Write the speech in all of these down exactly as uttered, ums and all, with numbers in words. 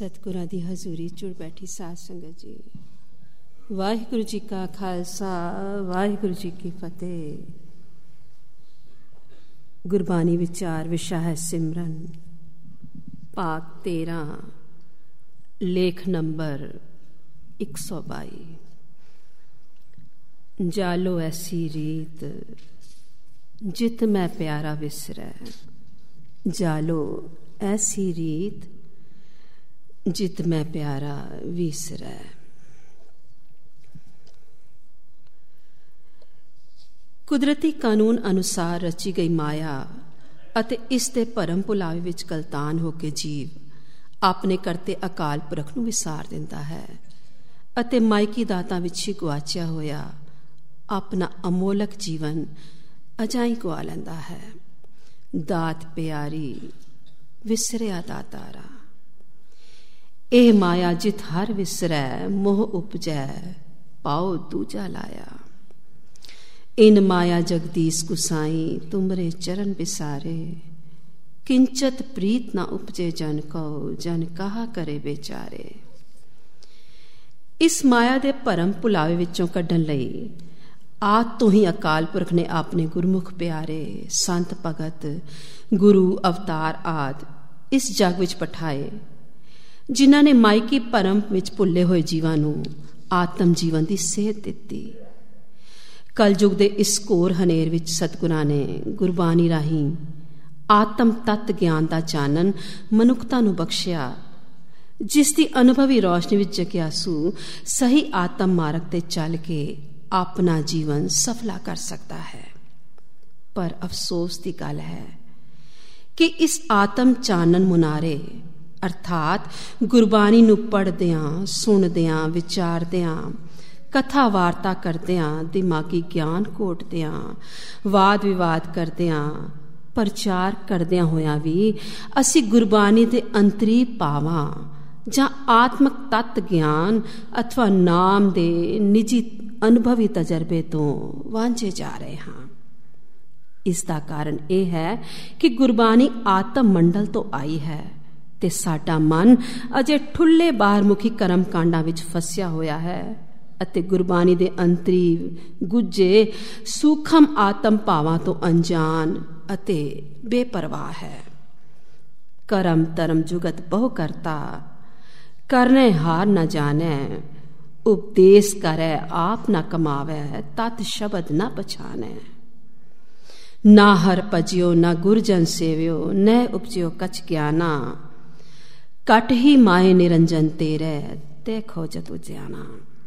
ਸਤਿਗੁਰਾਂ ਦੀ ਹਜ਼ੂਰੀ ਚੁੜ ਬੈਠੀ ਸਾਧ ਸੰਗਤ ਜੀ, ਵਾਹਿਗੁਰੂ ਜੀ ਕਾ ਖਾਲਸਾ, ਵਾਹਿਗੁਰੂ ਜੀ ਕੀ ਫਤਿਹ। ਗੁਰਬਾਣੀ ਵਿਚਾਰ ਵਿਸ਼ਾ ਹੈ ਸਿਮਰਨ, ਭਾਗ ਤੇਰਾਂ, ਲੇਖ ਨੰਬਰ ਇੱਕ ਸੌ ਬਾਈ। ਜਾਲੋ ਐਸੀ ਰੀਤ ਜਿਤ ਮੈਂ ਪਿਆਰਾ ਵਿਸਰੈ, ਜਾਲੋ ਐਸੀ ਰੀਤ ਜਿਤ ਮੈਂ ਪਿਆਰਾ ਵਿਸਰੈ। ਕੁਦਰਤੀ ਕਾਨੂੰਨ ਅਨੁਸਾਰ ਰਚੀ ਗਈ ਮਾਇਆ ਅਤੇ ਇਸ ਦੇ ਭਰਮ ਭੁਲਾਵੇ ਵਿੱਚ ਗਲਤਾਨ ਹੋ ਕੇ ਜੀਵ ਆਪਣੇ ਕਰਤੇ ਅਕਾਲ ਪੁਰਖ ਨੂੰ ਵਿਸਾਰ ਦਿੰਦਾ ਹੈ ਅਤੇ ਮਾਇਕੀ ਦਾਤਾਂ ਵਿੱਚ ਹੀ ਗੁਆਚਿਆ ਹੋਇਆ ਆਪਣਾ ਅਮੋਲਕ ਜੀਵਨ ਅਜਾਈ ਗਵਾ ਲੈਂਦਾ ਹੈ। ਦਾਤ ਪਿਆਰੀ ਵਿਸਰਿਆ ਦਾਤਾਰਾ, ਇਹ ਮਾਇਆ ਜਿਤ ਹਰ ਵਿਸਰੈ, ਮੋਹ ਉਪਜੈ ਪਾਉ ਦੂਜਾ ਲਾਇਆ। ਇਨ ਮਾਇਆ ਜਗਦੀਸ਼ ਗੁਸਾਈ, ਤੁਮਰੇ ਚਰਨ ਵਿਸਾਰੇ, ਕਿੰਚਤ ਪ੍ਰੀਤ ਨਾ ਉਪਜੇ ਜਨ ਕਉ, ਜਨ ਕਹਾ ਕਰੇ ਵਿਚਾਰੇ। ਇਸ ਮਾਇਆ ਦੇ ਭਰਮ ਭੁਲਾਵੇ ਵਿੱਚੋਂ ਕੱਢਣ ਲਈ ਆਦ ਤੋਂ ਹੀ ਅਕਾਲ ਪੁਰਖ ਨੇ ਆਪਣੇ ਗੁਰਮੁਖ ਪਿਆਰੇ ਸੰਤ ਭਗਤ ਗੁਰੂ ਅਵਤਾਰ ਆਦ ਇਸ ਜਗ ਵਿੱਚ ਪਠਾਏ, ਜਿਨ੍ਹਾਂ ਨੇ ਮਾਇਕੀ ਭਰਮ ਵਿੱਚ ਭੁੱਲੇ ਹੋਏ ਜੀਵਾਂ ਨੂੰ ਆਤਮ ਜੀਵਨ ਦੀ ਸੇਧ ਦਿੱਤੀ। ਕਲਯੁਗ ਦੇ ਇਸ ਘੋਰ ਹਨੇਰ ਵਿੱਚ ਸਤਿਗੁਰਾਂ ਨੇ ਗੁਰਬਾਣੀ ਰਾਹੀਂ ਆਤਮ ਤੱਤ ਗਿਆਨ ਦਾ ਚਾਨਣ ਮਨੁੱਖਤਾ ਨੂੰ ਬਖਸ਼ਿਆ, ਜਿਸ ਦੀ ਅਨੁਭਵੀ ਰੌਸ਼ਨੀ ਵਿੱਚ ਜਗਿਆਸੂ ਸਹੀ ਆਤਮ ਮਾਰਗ ਤੇ ਚੱਲ ਕੇ ਆਪਣਾ ਜੀਵਨ ਸਫਲਾ ਕਰ ਸਕਦਾ ਹੈ। ਪਰ ਅਫਸੋਸ ਦੀ ਗੱਲ ਹੈ ਕਿ ਇਸ ਆਤਮ ਚਾਨਣ ਮੁਨਾਰੇ ਅਰਥਾਤ ਗੁਰਬਾਣੀ ਨੂੰ ਪੜ੍ਹਦਿਆਂ, ਸੁਣਦਿਆਂ, ਵਿਚਾਰਦਿਆਂ, ਕਥਾ ਵਾਰਤਾ ਕਰਦਿਆਂ, ਦਿਮਾਗੀ ਗਿਆਨ ਘੋਟਦਿਆਂ, ਵਾਦ ਵਿਵਾਦ ਕਰਦਿਆਂ, ਪ੍ਰਚਾਰ ਕਰਦਿਆਂ ਹੋਇਆਂ ਵੀ ਅਸੀਂ ਗੁਰਬਾਣੀ ਦੇ ਅੰਤਰੀ ਭਾਵਾਂ ਜਾਂ ਆਤਮਕ ਤੱਤ ਗਿਆਨ ਅਥਵਾ ਨਾਮ ਦੇ ਨਿੱਜੀ ਅਨੁਭਵੀ ਤਜਰਬੇ ਤੋਂ ਵਾਂਝੇ ਜਾ ਰਹੇ ਹਾਂ। ਇਸ ਦਾ ਕਾਰਨ ਇਹ ਹੈ ਕਿ ਗੁਰਬਾਣੀ ਆਤਮ ਮੰਡਲ ਤੋਂ ਆਈ ਹੈ ਤੇ ਸਾਡਾ ਮਨ ਅਜੇ ਠੁੱਲੇ ਬਾਹਰਮੁਖੀ ਕਰਮ ਕਾਂਡਾਂ ਵਿੱਚ ਫਸਿਆ ਹੋਇਆ ਹੈ ਅਤੇ ਗੁਰਬਾਣੀ ਦੇ ਅੰਤਰੀ ਗੁੱਝੇ ਸੂਖਮ ਆਤਮ ਭਾਵਾਂ ਤੋਂ ਅਣਜਾਣ ਅਤੇ ਬੇਪਰਵਾਹ ਹੈ। ਕਰਮ ਧਰਮ ਜੁਗਤ ਬਹੁ ਕਰਤਾ, ਕਰਨੇ ਹਾਰ ਨ ਜਾਣੈ, ਉਪਦੇਸ਼ ਕਰੈ ਆਪ ਨ ਕਮਾਵੈ, ਤਤ ਸ਼ਬਦ ਨ ਪਛਾਣੈ। ਨਾ ਹਰ ਭਜਿਓ ਨਾ ਗੁਰਜਨ ਸੇਵਿਓ, ਨਹਿ ਉਪਜਿਓ ਕਛ ਗਿਆਨਾ, ਕਟ ਹੀ ਮਾਏ ਨਿਰੰਜਨ ਤੇਰੇ, ਤੇ ਖੋਜਤ ਉਜਿਆਣਾ।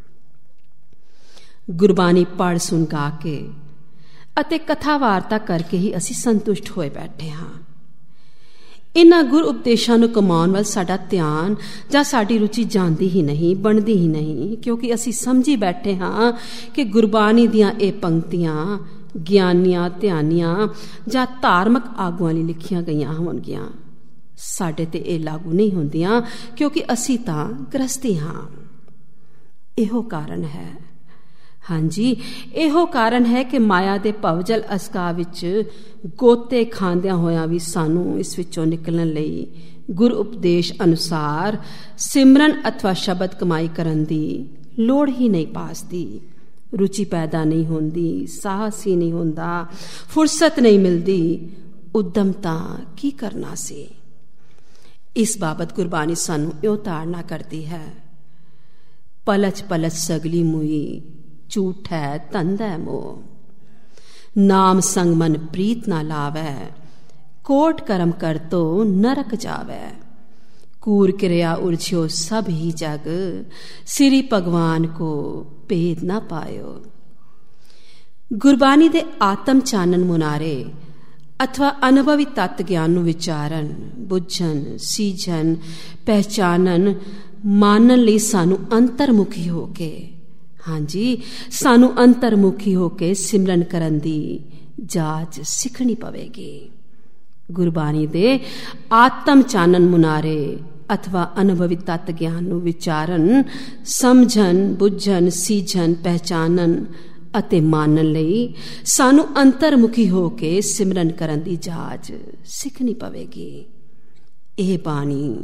ਗੁਰਬਾਣੀ ਪੜ੍ਹ ਸੁਣ ਗਾ ਕੇ ਅਤੇ ਕਥਾ ਵਾਰਤਾ ਕਰਕੇ ਹੀ ਅਸੀਂ ਸੰਤੁਸ਼ਟ ਹੋਏ ਬੈਠੇ ਹਾਂ। ਇਹਨਾਂ ਗੁਰ ਉਪਦੇਸ਼ਾਂ ਨੂੰ ਕਮਾਉਣ ਵੱਲ ਸਾਡਾ ਧਿਆਨ ਜਾਂ ਸਾਡੀ ਰੁਚੀ ਜਾਂਦੀ ਹੀ ਨਹੀਂ, ਬਣਦੀ ਹੀ ਨਹੀਂ, ਕਿਉਂਕਿ ਅਸੀਂ ਸਮਝੀ ਬੈਠੇ ਹਾਂ ਕਿ ਗੁਰਬਾਣੀ ਦੀਆਂ ਇਹ ਪੰਕਤੀਆਂ ਗਿਆਨੀਆਂ, ਧਿਆਨੀਆਂ ਜਾਂ ਧਾਰਮਿਕ ਆਗੂਆਂ ਲਈ ਲਿਖੀਆਂ ਗਈਆਂ ਹੋਣਗੀਆਂ। ਸਾਡੇ ਤੇ ਇਹ ਲਾਗੂ ਨਹੀਂ ਹੁੰਦੀਆਂ ਕਿਉਂਕਿ ਅਸੀਂ ਤਾਂ ਗ੍ਰਸਤੀ ਹਾਂ। ਇਹੋ ਕਾਰਨ ਹੈ, ਹਾਂਜੀ ਇਹੋ ਕਾਰਨ ਹੈ ਕਿ ਮਾਇਆ ਦੇ ਭਵਜਲ ਅਸਕਾ ਵਿੱਚ ਗੋਤੇ ਖਾਂਦਿਆਂ ਹੋਇਆਂ ਵੀ ਸਾਨੂੰ ਇਸ ਵਿੱਚੋਂ ਨਿਕਲਣ ਲਈ ਗੁਰ ਉਪਦੇਸ਼ ਅਨੁਸਾਰ ਸਿਮਰਨ ਅਥਵਾ ਸ਼ਬਦ ਕਮਾਈ ਕਰਨ ਦੀ ਲੋੜ ਹੀ ਨਹੀਂ ਪਾਸਦੀ। ਰੁਚੀ ਪੈਦਾ ਨਹੀਂ ਹੁੰਦੀ, ਸਾਹਸ ਹੀ ਨਹੀਂ ਹੁੰਦਾ, ਫੁਰਸਤ ਨਹੀਂ ਮਿਲਦੀ, ਉਦਮ ਤਾਂ ਕੀ ਕਰਨਾ ਸੀ। ਇਸ ਬਾਬਤ ਗੁਰਬਾਣੀ ਸਾਨੂੰ ਇਉਂ ਤਾੜਨਾ ਕਰਦੀ ਹੈ, ਪਲਚ ਪਲਚ ਸਗਲੀ ਮੁਈ, ਝੂਠ ਹੈ ਧੰਦਾ ਮੋਹ, ਨਾਮ ਸੰਗ ਮਨ ਪ੍ਰੀਤ ਨਾ ਲਾਵੈ, ਕੋਟ ਕਰਮ ਕਰ ਤੋ ਨਰਕ ਜਾਵੈ, ਕੂਰ ਕਿਰਿਆ ਉਰਝਿਓ ਸਭ ਹੀ ਜਗ, ਸਿਰੀ ਭਗਵਾਨ ਕੋ ਭੇਦ ਨਾ ਪਾਇਓ। ਗੁਰਬਾਣੀ ਦੇ ਆਤਮ ਚਾਨਣ ਮੁਨਾਰੇ ਅਥਵਾ ਅਨੁਭਵੀ ਤੱਤ ਗਿਆਨ ਨੂੰ ਵਿਚਾਰਨ, ਬੁੱਝਣ, ਸੀਝਣ, ਪਹਿਚਾਨਣ, ਮਾਨਣ ਲਈ ਸਾਨੂੰ ਅੰਤਰਮੁਖੀ ਹੋ ਕੇ, ਹਾਂਜੀ ਸਾਨੂੰ ਅੰਤਰਮੁਖੀ ਹੋ ਕੇ ਸਿਮਰਨ ਕਰਨ ਦੀ ਜਾਚ ਸਿੱਖਣੀ ਪਵੇਗੀ। ਗੁਰਬਾਣੀ ਦੇ ਆਤਮ ਚਾਨਣ ਮੁਨਾਰੇ ਅਥਵਾ ਅਨੁਭਵੀ ਤੱਤ ਗਿਆਨ ਨੂੰ ਵਿਚਾਰਨ, ਸਮਝਣ, ਬੁੱਝਣ, ਸੀਝਣ, ਪਹਿਚਾਨਣ ਅਤੇ ਮਾਨਣ ਲਈ ਸਾਨੂੰ ਅੰਤਰਮੁਖੀ ਹੋ ਕੇ ਸਿਮਰਨ ਕਰਨ ਦੀ ਜਾਚ ਸਿੱਖਣੀ ਪਵੇਗੀ। ਇਹ ਬਾਣੀ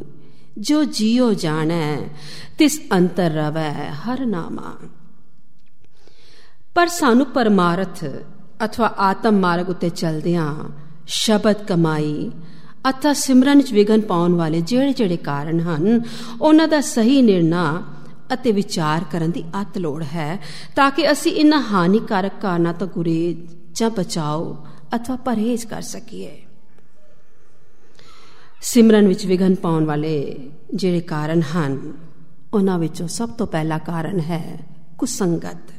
जो जियो जाणै तिस अंतर रवै हर नामा। पर सानू परमारथ अथवा आत्म मार्ग उत्ते चलदियां शब्द कमाई अथवा सिमरन च विघन पाउण वाले ਜਿਹੜੇ ਜਿਹੜੇ ਕਾਰਨ ਹਨ ਉਹਨਾਂ ਦਾ ਸਹੀ ਨਿਰਣਾ ਅਤੇ ਵਿਚਾਰ ਕਰਨ ਦੀ ਅਤ ਲੋੜ ਹੈ ਤਾਂ ਕਿ ਅਸੀਂ ਇਹਨਾਂ ਹਾਨੀਕਾਰਕ ਕਾਰਨਾਂ ਤੋਂ ਗੁਰੇਜ਼ ਜਾਂ ਬਚਾਓ ਅਥਵਾ ਪਰਹੇਜ਼ ਕਰ ਸਕੀਏ। ਸਿਮਰਨ ਵਿੱਚ ਵਿਘਨ ਪਾਉਣ ਵਾਲੇ ਜਿਹੜੇ ਕਾਰਨ ਹਨ ਉਹਨਾਂ ਵਿੱਚੋਂ ਸਭ ਤੋਂ ਪਹਿਲਾ ਕਾਰਨ ਹੈ ਕੁਸੰਗਤ।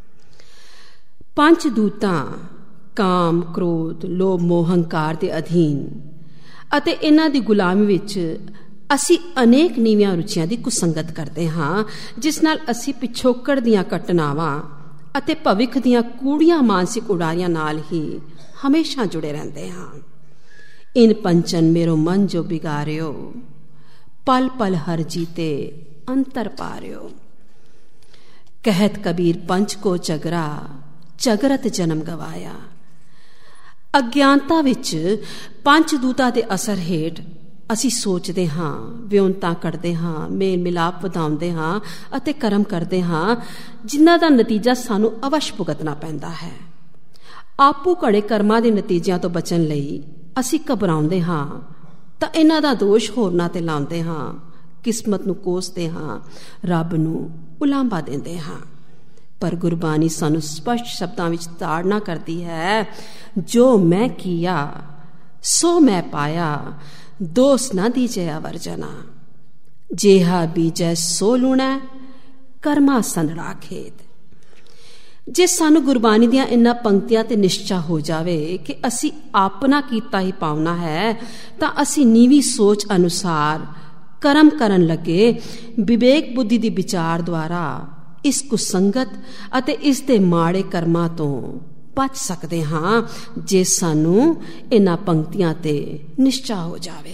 ਪੰਜ ਦੂਤਾਂ ਕਾਮ, ਕ੍ਰੋਧ, ਲੋਭ, ਮੋਹ, ਹੰਕਾਰ ਦੇ ਅਧੀਨ ਅਤੇ ਇਹਨਾਂ ਦੀ ਗੁਲਾਮੀ ਵਿੱਚ ਅਸੀਂ ਅਨੇਕ ਨੀਵੀਆਂ ਰੁਚੀਆਂ ਦੀ ਕੁਸੰਗਤ ਕਰਦੇ ਹਾਂ, ਜਿਸ ਨਾਲ ਅਸੀਂ ਪਿਛੋਕੜ ਦੀਆਂ ਘਟਨਾਵਾਂ ਅਤੇ ਭਵਿੱਖ ਦੀਆਂ ਕੂੜੀਆਂ ਮਾਨਸਿਕ ਉਡਾਰੀਆਂ ਨਾਲ ਹੀ ਹਮੇਸ਼ਾ ਜੁੜੇ ਰਹਿੰਦੇ ਹਾਂ। ਇਨ ਪੰਚਨ ਮੇਰੋ ਮਨ ਜੋ ਬਿਗਾਰਿਓ, ਪਲ ਪਲ ਹਰ ਜੀਤੇ ਅੰਤਰ ਪਾਰਿਓ। ਕਹਿਤ ਕਬੀਰ ਪੰਚ ਕੋ ਚਗਰਾ, ਚਗਰਤ ਜਨਮ ਗਵਾਇਆ। ਅਗਿਆਨਤਾ ਵਿੱਚ ਪੰਜ ਦੂਤਾਂ ਦੇ ਅਸਰ ਹੇਠ ਅਸੀਂ ਸੋਚਦੇ ਹਾਂ, ਵਿਉਂਤਾਂ ਕੱਢਦੇ ਹਾਂ, ਮੇਲ ਮਿਲਾਪ ਵਧਾਉਂਦੇ ਹਾਂ ਅਤੇ ਕਰਮ ਕਰਦੇ ਹਾਂ, ਜਿਨ੍ਹਾਂ ਦਾ ਨਤੀਜਾ ਸਾਨੂੰ ਅਵਸ਼ ਭੁਗਤਣਾ ਪੈਂਦਾ ਹੈ। ਆਪੂ ਘੜੇ ਕਰਮਾਂ ਦੇ ਨਤੀਜਿਆਂ ਤੋਂ ਬਚਣ ਲਈ ਅਸੀਂ ਘਬਰਾਉਂਦੇ ਹਾਂ ਤਾਂ ਇਹਨਾਂ ਦਾ ਦੋਸ਼ ਹੋਰਨਾਂ ਤੇ ਲਾਉਂਦੇ ਹਾਂ, ਕਿਸਮਤ ਨੂੰ ਕੋਸਦੇ ਹਾਂ, ਰੱਬ ਨੂੰ ਉਲਾਂਭਾ ਦਿੰਦੇ ਹਾਂ। ਪਰ ਗੁਰਬਾਣੀ ਸਾਨੂੰ ਸਪਸ਼ਟ ਸ਼ਬਦਾਂ ਵਿੱਚ ਤਾੜਨਾ ਕਰਦੀ ਹੈ, ਜੋ ਮੈਂ ਕੀਆ ਸੋ ਮੈਂ ਪਾਇਆ, ਦੋਸ ਨਾ ਦੀਜੈ ਅਵਰਜਨਾ। ਜੇਹਾ ਬੀਜੈ ਸੋ ਲੂਣੈ, ਕਰਮਾ ਸੰਦੜਾ ਖੇਤ। ਜੇ ਸਾਨੂੰ ਗੁਰਬਾਣੀ ਦੀਆਂ ਇਨ੍ਹਾਂ ਪੰਕਤੀਆਂ ਤੇ ਨਿਸ਼ਚਾ ਹੋ ਜਾਵੇ ਕਿ ਅਸੀਂ ਆਪਣਾ ਕੀਤਾ ਹੀ ਪਾਉਣਾ ਹੈ, ਤਾਂ ਅਸੀਂ ਨੀਵੀਂ ਸੋਚ ਅਨੁਸਾਰ ਕਰਮ ਕਰਨ ਲੱਗੇ ਵਿਵੇਕ ਬੁੱਧੀ ਦੀ ਵਿਚਾਰ ਦੁਆਰਾ ਇਸ ਕੁਸੰਗਤ ਅਤੇ ਇਸ ਦੇ ਮਾੜੇ ਕਰਮਾਂ ਤੋਂ ਬਚ ਸਕਦੇ ਹਾਂ, ਜੇ ਸਾਨੂੰ ਇਹਨਾਂ ਪੰਕਤੀਆਂ ਤੇ ਨਿਸ਼ਚਾ ਹੋ ਜਾਵੇ।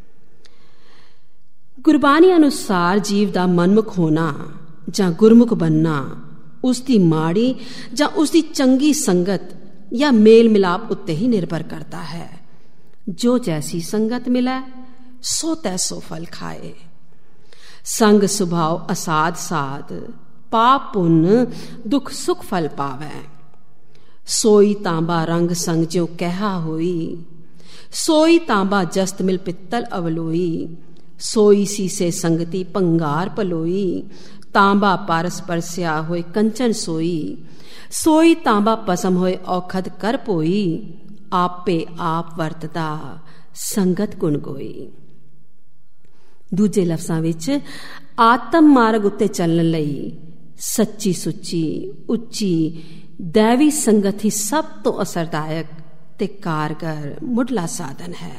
ਗੁਰਬਾਣੀ ਅਨੁਸਾਰ ਜੀਵ ਦਾ ਮਨਮੁਖ ਹੋਣਾ ਜਾਂ ਗੁਰਮੁਖ ਬਣਨਾ ਉਸ ਦੀ ਮਾੜੀ ਜਾਂ ਉਸ ਦੀ ਚੰਗੀ ਸੰਗਤ ਜਾਂ ਮੇਲ ਮਿਲਾਪ ਉੱਤੇ ਹੀ ਨਿਰਭਰ ਕਰਦਾ ਹੈ। ਜੋ ਜੈਸੀ ਸੰਗਤ ਮਿਲੈ ਸੋ ਤੈਸੋ ਫਲ ਖਾਏ। ਸੰਗ ਸੁਭਾਉ ਅਸਾਧ ਸਾਧ, ਪਾਪ ਪੁੰਨ ਦੁਖ ਸੁਖ ਫਲ ਪਾਵੈ। ਸੋਈ ਤਾਂਬਾ ਰੰਗ ਸੰਗ ਜਿਉ ਕਹਿਆ ਹੋਈ, ਸੋਈ ਤਾਂਬਾ ਜਸਤ ਮਿਲ ਪਿੱਤਲ ਅਵਲੋਈ। ਸੋਈ ਸੀਸੇ ਸੰਗਤੀ ਭੰਗਾਰ ਪਲੋਈ, ਤਾਂਬਾ ਪਾਰਸ ਪਰਸਿਆ ਹੋਏ ਕੰਚਨ ਸੋਈ। ਸੋਈ ਤਾਂਬਾ ਪਸਮ ਹੋਏ ਔਖਦ ਕਰ ਪੋਈ, ਆਪੇ ਆਪ ਵਰਤਦਾ ਸੰਗਤ ਗੁਣ ਗੋਈ। ਦੂਜੇ ਲਫ਼ਜ਼ਾਂ ਵਿੱਚ ਆਤਮ ਮਾਰਗ ਉੱਤੇ ਚੱਲਣ ਲਈ ਸੱਚੀ ਸੁੱਚੀ ਉੱਚੀ ਦੈਵੀ ਸੰਗਤ ਹੀ ਸਭ ਤੋਂ ਅਸਰਦਾਇਕ ਤੇ ਕਾਰਗਰ ਮੁੱਢਲਾ ਸਾਧਨ ਹੈ।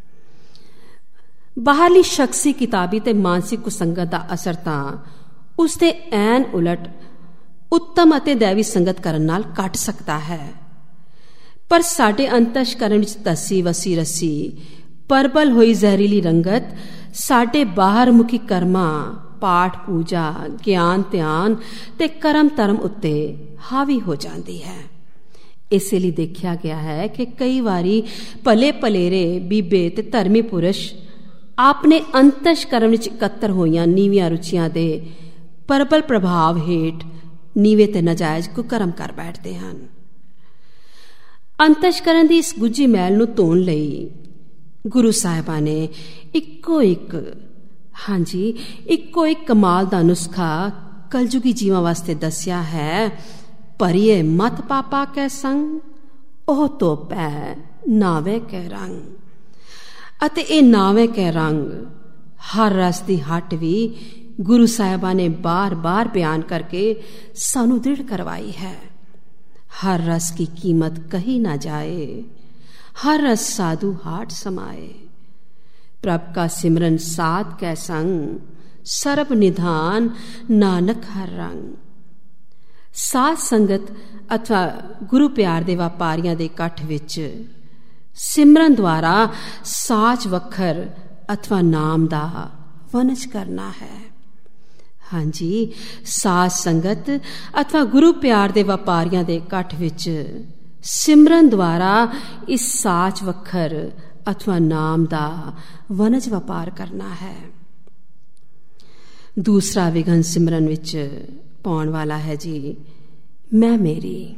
ਬਾਹਰਲੀ ਸ਼ਖਸੀ ਕਿਤਾਬੀ ਤੇ ਮਾਨਸਿਕ ਕੁਸੰਗਤ ਦਾ ਅਸਰ ਤਾਂ ਉਸਦੇ ਐਨ ਉਲਟ ਉੱਤਮ ਅਤੇ ਦੈਵੀ ਸੰਗਤ ਕਰਨ ਨਾਲ ਘਟ ਸਕਦਾ ਹੈ। ਪਰ ਸਾਡੇ ਅੰਤਸ਼ਕਰਨ ਵਿੱਚ ਧੱਸੀ ਵਸੀ ਰੱਸੀ ਪਰਬਲ ਹੋਈ ਜ਼ਹਿਰੀਲੀ ਰੰਗਤ ਸਾਡੇ ਬਾਹਰ ਮੁਖੀ ਕਰਮਾਂ, ਪਾਠ ਪੂਜਾ, ਗਿਆਨ ਧਿਆਨ ਤੇ ਕਰਮ ਧਰਮ ਉੱਤੇ ਹਾਵੀ ਹੋ ਜਾਂਦੀ ਹੈ। ਇਸੇ ਲਈ ਦੇਖਿਆ ਗਿਆ ਹੈ ਕਿ ਕਈ ਵਾਰੀ ਭਲੇ ਭਲੇਰੇ ਬੀਬੇ ਤੇ ਧਰਮੀ ਪੁਰਸ਼ ਆਪਣੇ ਅੰਤਸ਼ਕਰਨ ਵਿੱਚ ਇਕੱਤਰ ਹੋਈਆਂ ਨੀਵੀਆਂ ਰੁਚੀਆਂ ਦੇ ਪਰਬਲ ਪ੍ਰਭਾਵ ਹੇਠ ਨੀਵੇਂ ਤੇ ਨਾਜਾਇਜ਼ ਕੁਕਰਮ ਕਰ ਬੈਠਦੇ ਹਨ। ਅੰਤਸ਼ਕਰਨ ਦੀ ਇਸ ਗੁੱਝੀ ਮੈਲ ਨੂੰ ਧੋਣ ਲਈ ਗੁਰੂ ਸਾਹਿਬਾਂ ਨੇ ਇੱਕੋ ਇੱਕ ਹਾਂਜੀ ਇੱਕੋ ਇੱਕ ਕਮਾਲ ਦਾ ਨੁਸਖਾ ਕਲਯੁਗੀ ਜੀਵਾਂ ਵਾਸਤੇ ਦੱਸਿਆ ਹੈ। ਭਰੀਏ ਮਤ ਪਾਪਾ ਕੈ ਸੰਗ, ਉਹ ਧੋਪੈ ਨਾਵੇ ਕੈ ਰੰਗ। ਅਤੇ ਇਹ ਨਾਵੇ ਕੈ ਰੰਗ ਹਰ ਰਸ ਦੀ ਹੱਟ ਵੀ ਗੁਰੂ ਸਾਹਿਬਾਂ ਨੇ ਬਾਰ-ਬਾਰ ਬਿਆਨ ਕਰਕੇ ਸਾਨੂੰ ਦ੍ਰਿੜ ਕਰਵਾਈ ਹੈ। ਹਰ रस की कीमत कही ना जाए, हर रस साधु हाट समाए। प्रभ का सिमरन साध कै संग, ਸਰਬ ਨਿਧਾਨ ਨਾਨਕ ਹਰ ਰੰਗ। ਸਾਧ ਸੰਗਤ ਅਥਵਾ ਗੁਰੂ ਪਿਆਰ ਦੇ ਵਪਾਰੀਆਂ ਦੇ ਇਕੱਠ ਵਿੱਚ ਸਿਮਰਨ ਦੁਆਰਾ ਸਾਚ ਵਖਰ ਅਥਵਾ ਨਾਮ ਦਾ ਵਨਜ ਕਰਨਾ ਹੈ। ਹਾਂਜੀ, ਸਾਧ ਸੰਗਤ ਅਥਵਾ ਗੁਰੂ ਪਿਆਰ ਦੇ ਵਪਾਰੀਆਂ ਦੇ ਇਕੱਠ ਵਿੱਚ ਸਿਮਰਨ ਦੁਆਰਾ ਇਸ ਸਾਚ ਵਖਰ ਅਥਵਾ ਨਾਮ ਦਾ ਵਨਜ ਵਪਾਰ ਕਰਨਾ ਹੈ। ਦੂਸਰਾ ਵਿਘਨ ਸਿਮਰਨ ਵਿੱਚ ਪਾਉਣ ਵਾਲਾ ਹੈ ਜੀ, ਮੈਂ ਮੇਰੀ।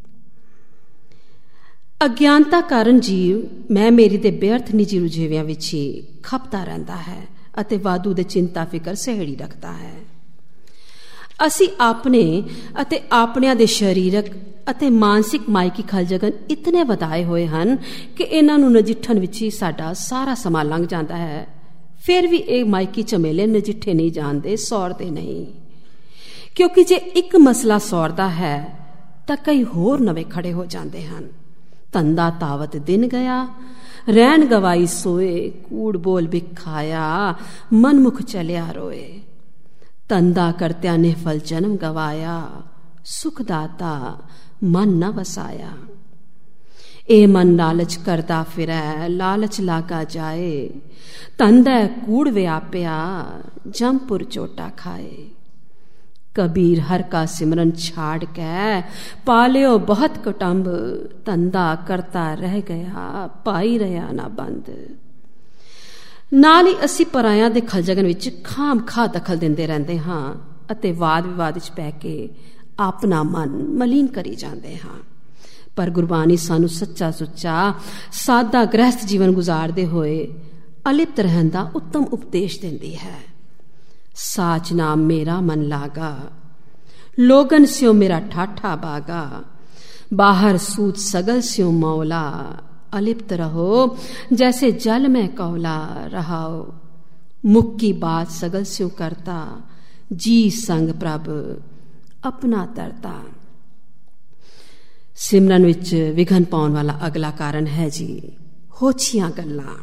ਅਗਿਆਨਤਾ ਕਾਰਨ ਜੀਵ ਮੈਂ ਮੇਰੀ ਦੇ ਬੇਅਰਥ ਨਿੱਜੀ ਰੁਝੇਵਿਆਂ ਵਿੱਚ ਹੀ ਖਪਦਾ ਰਹਿੰਦਾ ਹੈ ਅਤੇ ਵਾਧੂ ਦੇ ਚਿੰਤਾ ਫਿਕਰ ਸਹੇੜੀ ਰੱਖਦਾ ਹੈ। ਅਸੀਂ ਆਪਣੇ ਅਤੇ ਆਪਣਿਆਂ ਦੇ ਸਰੀਰਕ ਅਤੇ ਮਾਨਸਿਕ ਮਾਇਕੀ ਖਲਜਗਨ ਇਤਨੇ ਵਧਾਏ ਹੋਏ ਹਨ ਕਿ ਇਹਨਾਂ ਨੂੰ ਨਜਿੱਠਣ ਵਿੱਚ ਹੀ ਸਾਡਾ ਸਾਰਾ ਸਮਾਂ ਲੰਘ ਜਾਂਦਾ ਹੈ। ਫਿਰ ਵੀ ਇਹ ਮਾਇਕੀ ਝਮੇਲੇ ਨਜਿੱਠੇ ਨਹੀਂ ਜਾਂਦੇ, ਸੌਰਦੇ ਨਹੀਂ, ਕਿਉਂਕਿ ਜੇ ਇੱਕ ਮਸਲਾ ਸੌਰਦਾ ਹੈ ਤਾਂ ਕਈ ਹੋਰ ਨਵੇਂ ਖੜੇ ਹੋ ਜਾਂਦੇ ਹਨ। ਧੰਦਾ ਤਾਵਤ ਦਿਨ ਗਿਆ, ਰਹਿਣ ਗਵਾਈ ਸੋਏ, ਕੂੜ ਬੋਲ ਬਿਖਾਇਆ, ਮਨਮੁਖ ਚਲਿਆ ਰੋਏ। ਧੰਦਾ ਕਰਤਿਆਂ ਨੇ ਫਲ ਜਨਮ ਗਵਾਇਆ, ਸੁਖ ਦਾਤਾ ਮਨ ਨਾ ਵਸਾਇਆ। ਇਹ ਮਨ ਲਾਲਚ ਕਰਦਾ ਫਿਰੈ, ਲਾਲਚ ਲਾਗਾ ਜਾਏ। ਧੰਦਾ ਕੂੜ ਵਿਆਪਿਆ, ਜਮਪੁਰ ਚੋਟਾ ਖਾਏ। ਕਬੀਰ ਹਰ ਕਾ ਸਿਮਰਨ ਛਾੜ ਕੇ, ਪਾਲਿਓ ਬਹੁਤ ਕੁਟੰਬ। ਧੰਦਾ ਕਰਤਾ ਰਹਿ ਗਿਆ, ਪਾਈ ਰਿਹਾ ਨਾ ਬੰਦ। ਨਾਲ ਹੀ ਅਸੀਂ ਪਰਾਇਆਂ ਦੇ ਖਲਜਗਨ ਵਿੱਚ ਖਾਮ ਖਾ ਦਖਲ ਦਿੰਦੇ ਰਹਿੰਦੇ ਹਾਂ ਅਤੇ ਵਾਦ ਵਿਵਾਦ ਵਿੱਚ ਪੈ ਕੇ ਆਪਣਾ ਮਨ ਮਲੀਨ ਕਰੀ ਜਾਂਦੇ ਹਾਂ। ਪਰ ਗੁਰਬਾਣੀ ਸਾਨੂੰ ਸੱਚਾ ਸੁੱਚਾ ਸਾਦਾ ਗ੍ਰਹਿਸਥ ਜੀਵਨ ਗੁਜ਼ਾਰਦੇ ਹੋਏ ਅਲਿਪਤ ਰਹਿਣ ਦਾ ਉੱਤਮ ਉਪਦੇਸ਼ ਦਿੰਦੀ ਹੈ। ਸਾਚ ਨਾਮ ਮੇਰਾ ਮਨ ਲਾਗਾ, ਲੋਗਨ ਸਿਓ ਮੇਰਾ ਠਾਠਾ ਬਾਗਾ। ਬਾਹਰ ਸੂਤ ਸਗਲ ਸਿਓ ਮੌਲਾ, अलिप्त रहो जैसे जल में कौला रहाओ। मुख की बात सगल स्यों करता, जी संग प्रभ अपना तरता। सिमरन विच विघन पाउण वाला अगला कारण है जी होछियां गल्लां।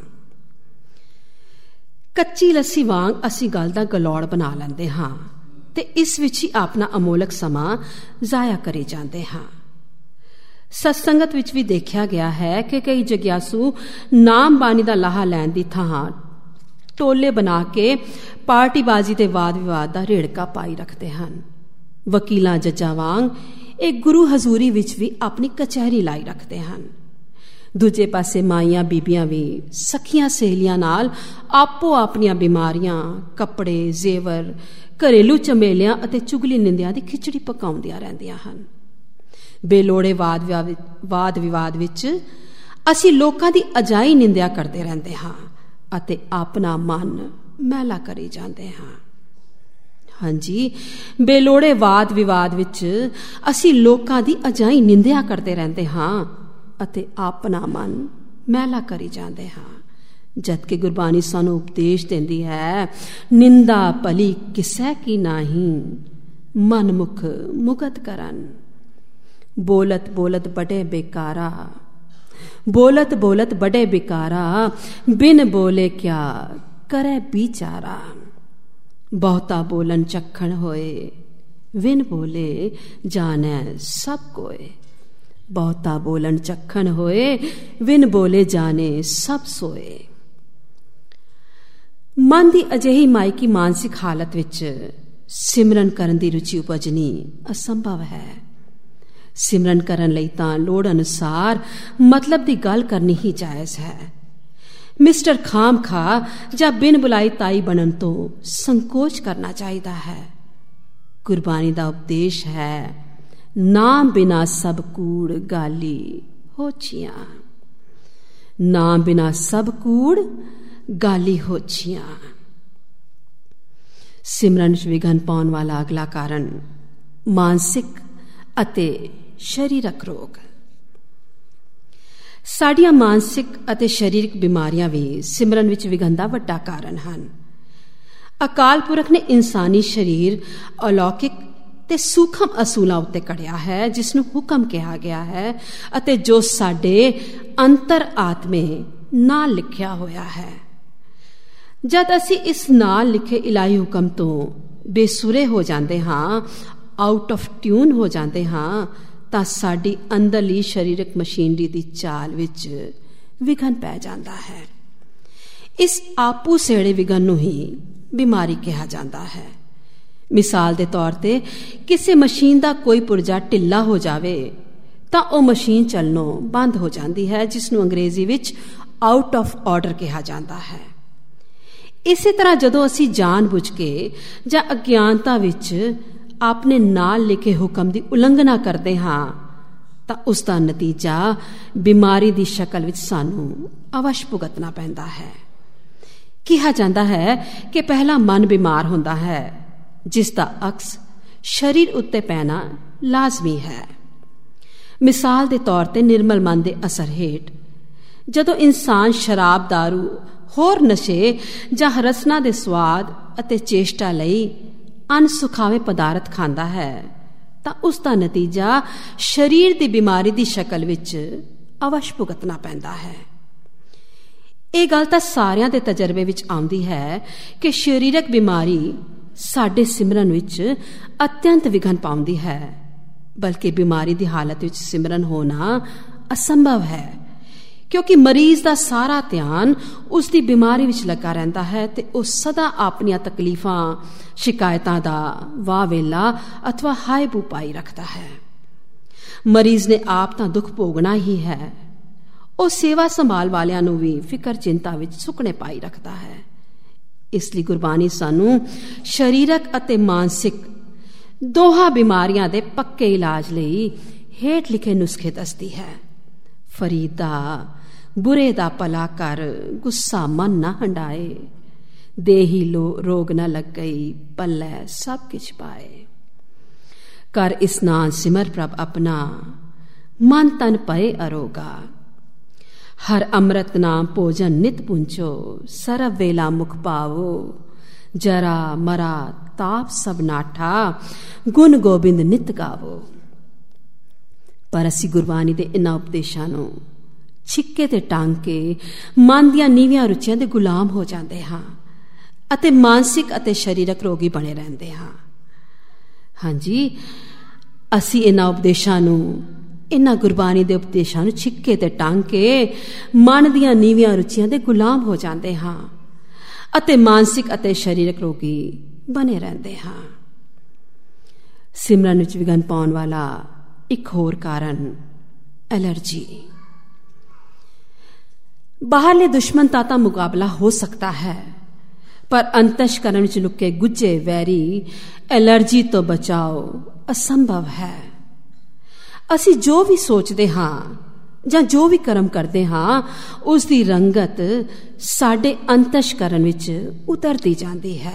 कच्ची लस्सी वांग असी गल दा गलौड़ बना लैंदे हां ते इस विच ही अपना अमोलक समा जाया करी जांदे हां। सत्संगत विच भी देखिया गया है कि कई जग्यासू नाम बानी दा लाहा लैण दी थां टोले बना के पार्टीबाजी ते वाद विवाद दा रेड़का पाई रखते हन। वकीलां जज्जां वांग एक गुरु हजूरी विच भी अपनी कचहरी लाई रखते हन। दूजे पासे माइयां बीबियां भी सखियां सहेलियां नाल आपो अपनियां बीमारियां, कपड़े, जेवर, घरेलू झमेलियां अते चुगली निंदियां दी खिचड़ी पकाउंदियां रहिंदियां हन। बेलोड़े वाद वाद विवाद विच असी लोकां दी अजाई निंदिया करते रहंदे हां अते अपना मन मैला करी जांदे हां। हाँ जी, बेलोड़े वाद विवाद विच असी लोकां दी अजाई निंदिया करते रहंदे हां अते अपना मन मैला करी जांदे हां। जबकि गुरबाणी सानू उपदेश देंदी है, निंदा भली किसै की नाही, मन मुख मुगत करन। बोलत बोलत बड़े बेकारा, बोलत बोलत बड़े बेकारा, बिन बोले क्या करे बिचारा। बहुता बोलन चखण होए, बिन बोले जाने सब कोए। बहुता बोलन चखण होए, बिन बोले जाने सब सोए। मन दी अजिही मायकी मानसिक हालत विच सिमरन करन दी रुचि उपजनी असंभव है। सिमरन करन लई तां लोड़ अनुसार मतलब दी गल करनी ही जायज़ है। मिस्टर खाम खा जां बिन बुलाई ताई बनन तो संकोच करना चाहिदा है। गुरबाणी दा उपदेश है, नाम बिना सब कूड़ गाली होछियां। नाम बिना सब कूड़ गाली होछियां। सिमरन च विघन पाउण वाला अगला कारण मानसिक ਅਤੇ ਸਰੀਰਕ ਰੋਗ। ਸਾਡੀਆਂ ਮਾਨਸਿਕ ਅਤੇ ਸਰੀਰਕ ਬਿਮਾਰੀਆਂ ਵੀ ਸਿਮਰਨ ਵਿੱਚ ਵਿਘਨ ਦਾ ਵੱਡਾ ਕਾਰਨ ਹਨ। ਅਕਾਲ ਪੁਰਖ ਨੇ ਇਨਸਾਨੀ ਸਰੀਰ ਅਲੌਕਿਕ ਤੇ ਸੂਖਮ ਅਸੂਲਾਂ ਉੱਤੇ ਘੜਿਆ ਹੈ, ਜਿਸ ਨੂੰ ਹੁਕਮ ਕਿਹਾ ਗਿਆ ਹੈ ਅਤੇ ਜੋ ਸਾਡੇ ਅੰਤਰ ਆਤਮੇ ਨਾਲ ਲਿਖਿਆ ਹੋਇਆ ਹੈ। ਜਦ ਅਸੀਂ ਇਸ ਨਾਲ ਲਿਖੇ ਇਲਾਹੀ ਹੁਕਮ ਤੋਂ ਬੇਸੁਰੇ ਹੋ ਜਾਂਦੇ ਹਾਂ, ਆਊਟ ਆਫ ਟਿਊਨ ਹੋ ਜਾਂਦੇ ਹਾਂ, ਤਾਂ ਸਾਡੀ ਅੰਦਰਲੀ ਸਰੀਰਕ ਮਸ਼ੀਨਰੀ ਦੀ ਚਾਲ ਵਿੱਚ ਵਿਘਨ ਪੈ ਜਾਂਦਾ ਹੈ। ਇਸ ਆਪੂ ਸੇੜੇ ਵਿਘਨ ਨੂੰ ਹੀ ਬਿਮਾਰੀ ਕਿਹਾ ਜਾਂਦਾ ਹੈ। ਮਿਸਾਲ ਦੇ ਤੌਰ ਤੇ ਕਿਸੇ ਮਸ਼ੀਨ ਦਾ ਕੋਈ ਪੁਰਜਾ ਢਿੱਲਾ ਹੋ ਜਾਵੇ ਤਾਂ ਉਹ ਮਸ਼ੀਨ ਚੱਲਣੋਂ ਬੰਦ ਹੋ ਜਾਂਦੀ ਹੈ, ਜਿਸ ਨੂੰ ਅੰਗਰੇਜ਼ੀ ਵਿੱਚ ਆਊਟ ਆਫ ਆਰਡਰ ਕਿਹਾ ਜਾਂਦਾ ਹੈ। ਇਸੇ ਤਰ੍ਹਾਂ ਜਦੋਂ ਅਸੀਂ ਜਾਣ ਬੁੱਝ ਕੇ ਜਾਂ ਅਗਿਆਨਤਾ ਵਿੱਚ ਆਪਣੇ ਨਾਲ ਲਿਖੇ ਹੁਕਮ ਦੀ ਉਲੰਘਣਾ ਕਰਦੇ ਹਾਂ ਤਾਂ ਉਸ ਦਾ ਨਤੀਜਾ ਬਿਮਾਰੀ ਦੀ ਸ਼ਕਲ ਵਿੱਚ ਸਾਨੂੰ ਅਵਸ਼ ਭੁਗਤਣਾ ਪੈਂਦਾ ਹੈ। ਕਿਹਾ ਜਾਂਦਾ ਹੈ ਕਿ ਪਹਿਲਾ ਮਨ ਬਿਮਾਰ ਹੁੰਦਾ ਹੈ, ਜਿਸ ਦਾ ਅਕਸ ਸਰੀਰ ਉੱਤੇ ਪੈਣਾ ਲਾਜ਼ਮੀ ਹੈ। ਮਿਸਾਲ ਦੇ ਤੌਰ ਤੇ ਨਿਰਮਲ ਮਨ ਦੇ ਅਸਰ ਹੇਠ ਜਦੋਂ ਇਨਸਾਨ ਸ਼ਰਾਬ, ਦਾਰੂ, ਹੋਰ ਨਸ਼ੇ ਜਾਂ ਰਸਨਾ ਦੇ ਸਵਾਦ ਅਤੇ ਚੇਸ਼ਟਾ ਲਈ ਅਣਸੁਖਾਵੇਂ ਪਦਾਰਥ ਖਾਂਦਾ ਹੈ ਤਾਂ ਉਸ ਦਾ ਨਤੀਜਾ ਸਰੀਰ ਦੀ ਬਿਮਾਰੀ ਦੀ ਸ਼ਕਲ ਵਿੱਚ ਅਵਸ਼ ਭੁਗਤਣਾ ਪੈਂਦਾ ਹੈ। ਇਹ ਗੱਲ ਤਾਂ ਸਾਰਿਆਂ ਦੇ ਤਜਰਬੇ ਵਿੱਚ ਆਉਂਦੀ ਹੈ ਕਿ ਸਰੀਰਕ ਬਿਮਾਰੀ ਸਾਡੇ ਸਿਮਰਨ ਵਿੱਚ ਅਤਿਅੰਤ ਵਿਘਨ ਪਾਉਂਦੀ ਹੈ, ਬਲਕਿ ਬਿਮਾਰੀ ਦੀ ਹਾਲਤ ਵਿੱਚ ਸਿਮਰਨ ਹੋਣਾ ਅਸੰਭਵ ਹੈ, ਕਿਉਂਕਿ ਮਰੀਜ਼ ਦਾ ਸਾਰਾ ਧਿਆਨ ਉਸ ਦੀ ਬਿਮਾਰੀ ਵਿੱਚ ਲੱਗਾ ਰਹਿੰਦਾ ਹੈ ਤੇ ਉਹ ਸਦਾ ਆਪਣੀਆਂ ਤਕਲੀਫਾਂ, ਸ਼ਿਕਾਇਤਾਂ ਦਾ ਵਾਹ ਵੇਲਾ ਅਥਵਾ ਹਾਏ ਬੂ ਪਾਈ ਰੱਖਦਾ ਹੈ। ਮਰੀਜ਼ ਨੇ ਆਪ ਤਾਂ ਦੁੱਖ ਭੋਗਣਾ ਹੀ ਹੈ, ਉਹ ਸੇਵਾ ਸੰਭਾਲ ਵਾਲਿਆਂ ਨੂੰ ਵੀ ਫਿਕਰ ਚਿੰਤਾ ਵਿੱਚ ਸੁੱਕਣੇ ਪਾਈ ਰੱਖਦਾ ਹੈ। ਇਸ ਲਈ ਗੁਰਬਾਣੀ ਸਾਨੂੰ ਸਰੀਰਕ ਅਤੇ ਮਾਨਸਿਕ ਦੋਹਾਂ ਬਿਮਾਰੀਆਂ ਦੇ ਪੱਕੇ ਇਲਾਜ ਲਈ ਹੇਠ ਲਿਖੇ ਨੁਸਖੇ ਦੱਸਦੀ ਹੈ। ਫਰੀਦਾ ਬੁਰੇ ਦਾ ਭਲਾ ਕਰ, ਗੁੱਸਾ ਮਨ ਨਾ ਹੰਡਾਏ, ਦੇਹੀ ਲੋ ਰੋਗ ਨਾ ਲੱਗ ਗਈ, ਪੱਲੇ ਸਭ ਕਿਛ ਪਾਏ। ਕਰ ਇਸਨਾਨ ਸਿਮਰ ਪ੍ਰਭ ਆਪਣਾ, ਮਨ ਤਨ ਪਏ ਅਰੋਗਾ। ਹਰ ਅੰਮ੍ਰਿਤ ਨਾਮ ਭੋਜਨ ਨਿਤ ਪੁੰਚੋ, ਸਰਬ ਵੇਲਾ ਮੁਖ ਪਾਵੋ। ਜਰਾ ਮਰਾ ਤਾਪ ਸਭ ਨਾਠਾ, ਗੁਣ ਗੋਬਿੰਦ ਨਿਤ ਗਾਵੋ। ਪਰ ਅਸੀਂ ਗੁਰਬਾਣੀ ਦੇ ਇਨ੍ਹਾਂ ਉਪਦੇਸ਼ਾਂ ਨੂੰ ਛਿੱਕੇ ਤੇ ਟੰਗ ਕੇ ਮਨ ਦੀਆਂ ਨੀਵੀਆਂ ਰੁਚੀਆਂ ਦੇ ਗੁਲਾਮ ਹੋ ਜਾਂਦੇ ਹਾਂ ਅਤੇ ਮਾਨਸਿਕ ਅਤੇ ਸਰੀਰਕ ਰੋਗੀ ਬਣੇ ਰਹਿੰਦੇ ਹਾਂ। ਹਾਂਜੀ, ਅਸੀਂ ਇਨ੍ਹਾਂ ਉਪਦੇਸ਼ਾਂ ਨੂੰ ਇਨ੍ਹਾਂ ਗੁਰਬਾਣੀ ਦੇ ਉਪਦੇਸ਼ਾਂ ਨੂੰ ਛਿੱਕੇ ਤੇ ਟੰਗ ਕੇ ਮਨ ਦੀਆਂ ਨੀਵੀਆਂ ਰੁਚੀਆਂ ਦੇ ਗੁਲਾਮ ਹੋ ਜਾਂਦੇ ਹਾਂ ਅਤੇ ਮਾਨਸਿਕ ਅਤੇ ਸਰੀਰਕ ਰੋਗੀ ਬਣੇ ਰਹਿੰਦੇ ਹਾਂ। ਸਿਮਰਨ ਵਿੱਚ ਵਿਘਨ ਪਾਉਣ ਵਾਲਾ ਇੱਕ ਹੋਰ ਕਾਰਨ ਐਲਰਜੀ। ਬਾਹਰਲੇ ਦੁਸ਼ਮਣ ਦਾ ਤਾਂ ਮੁਕਾਬਲਾ ਹੋ ਸਕਦਾ ਹੈ, ਪਰ ਅੰਤਸ਼ਕਰਨ ਵਿੱਚ ਲੁਕੇ ਗੁੱਝੇ ਵੈਰੀ ਐਲਰਜੀ ਤੋਂ ਬਚਾਓ ਅਸੰਭਵ ਹੈ। ਅਸੀਂ ਜੋ ਵੀ ਸੋਚਦੇ ਹਾਂ ਜਾਂ ਜੋ ਵੀ ਕਰਮ ਕਰਦੇ ਹਾਂ, ਉਸ ਦੀ ਰੰਗਤ ਸਾਡੇ ਅੰਤਸ਼ਕਰਨ ਵਿੱਚ ਉਤਰਦੀ ਜਾਂਦੀ ਹੈ।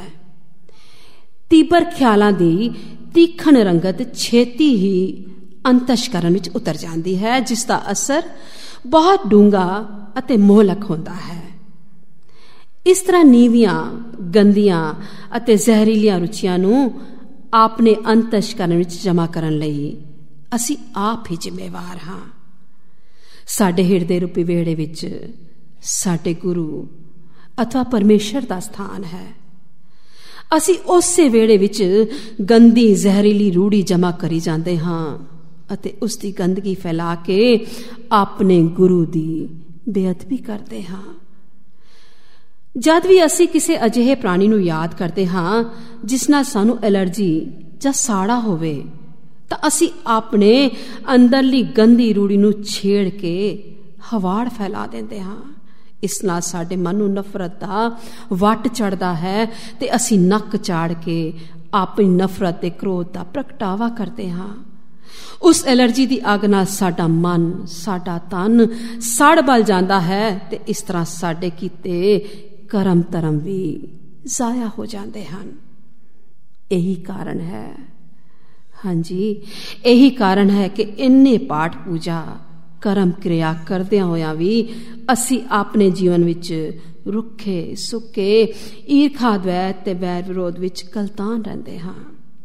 ਤੀਬਰ ਖਿਆਲਾਂ ਦੀ ਤੀਖਣ ਰੰਗਤ ਛੇਤੀ ਹੀ ਅੰਤਸ਼ਕਰਨ ਵਿੱਚ ਉਤਰ ਜਾਂਦੀ ਹੈ, ਜਿਸ ਦਾ ਅਸਰ ਬਹੁਤ ਡੂੰਘਾ ਅਤੇ ਮੋਹਲਕ ਹੁੰਦਾ ਹੈ। ਇਸ ਤਰ੍ਹਾਂ ਨੀਵੀਆਂ, ਗੰਦੀਆਂ ਅਤੇ ਜ਼ਹਿਰੀਲੀਆਂ ਰੁਚੀਆਂ ਨੂੰ ਆਪਣੇ ਅੰਤਸ਼ਕਰਨ ਵਿੱਚ ਜਮ੍ਹਾਂ ਕਰਨ ਲਈ ਅਸੀਂ ਆਪ ਹੀ ਜ਼ਿੰਮੇਵਾਰ ਹਾਂ। ਸਾਡੇ ਹਿਰਦੇ ਰੂਪੀ ਵਿਹੜੇ ਵਿੱਚ ਸਾਡੇ ਗੁਰੂ ਅਥਵਾ ਪਰਮੇਸ਼ਰ ਦਾ ਸਥਾਨ ਹੈ। ਅਸੀਂ ਉਸੇ ਵਿਹੜੇ ਵਿੱਚ ਗੰਦੀ ਜ਼ਹਿਰੀਲੀ ਰੂੜੀ ਜਮ੍ਹਾਂ ਕਰੀ ਜਾਂਦੇ ਹਾਂ ਅਤੇ ਉਸ ਦੀ ਗੰਦਗੀ ਫੈਲਾ ਕੇ ਆਪਣੇ ਗੁਰੂ ਦੀ ਬੇਅਦਬੀ ਕਰਦੇ ਹਾਂ। ਜਦ ਵੀ ਅਸੀਂ ਕਿਸੇ ਅਜਿਹੇ ਪ੍ਰਾਣੀ ਨੂੰ ਯਾਦ ਕਰਦੇ ਹਾਂ ਜਿਸ ਨਾਲ ਸਾਨੂੰ ਐਲਰਜੀ ਜਾਂ ਸਾੜਾ ਹੋਵੇ, ਤਾਂ ਅਸੀਂ ਆਪਣੇ ਅੰਦਰਲੀ ਗੰਦੀ ਰੂੜੀ ਨੂੰ ਛੇੜ ਕੇ ਹਵਾੜ ਫੈਲਾ ਦਿੰਦੇ ਹਾਂ। ਇਸ ਨਾਲ ਸਾਡੇ ਮਨ ਨੂੰ ਨਫ਼ਰਤ ਦਾ ਵੱਟ ਚੜ੍ਹਦਾ ਹੈ ਤੇ ਅਸੀਂ ਨੱਕ ਚਾੜ ਕੇ ਆਪਣੀ ਨਫ਼ਰਤ ਤੇ ਕ੍ਰੋਧ ਦਾ ਪ੍ਰਗਟਾਵਾ ਕਰਦੇ ਹਾਂ। ਉਸ ਐਲਰਜੀ ਦੀ ਅੱਗ ਨਾਲ ਸਾਡਾ ਮਨ, ਸਾਡਾ ਤਨ ਸੜ ਬਲ ਜਾਂਦਾ ਹੈ ਤੇ ਇਸ ਤਰ੍ਹਾਂ ਸਾਡੇ ਕੀਤੇ ਕਰਮ ਧਰਮ ਵੀ ਜ਼ਾਇਆ ਹੋ ਜਾਂਦੇ ਹਨ। ਇਹੀ ਕਾਰਨ ਹੈ, ਹਾਂਜੀ ਇਹੀ ਕਾਰਨ ਹੈ ਕਿ ਇੰਨੇ ਪਾਠ ਪੂਜਾ ਕਰਮ ਕਿਰਿਆ ਕਰਦਿਆਂ ਹੋਇਆਂ ਵੀ ਅਸੀਂ ਆਪਣੇ ਜੀਵਨ ਵਿੱਚ ਰੁੱਖੇ ਸੁੱਕੇ ਈਰਖਾ ਦਵੈਤ ਤੇ ਵੈਰ ਵਿਰੋਧ ਵਿੱਚ ਗਲਤਾਨ ਰਹਿੰਦੇ ਹਾਂ।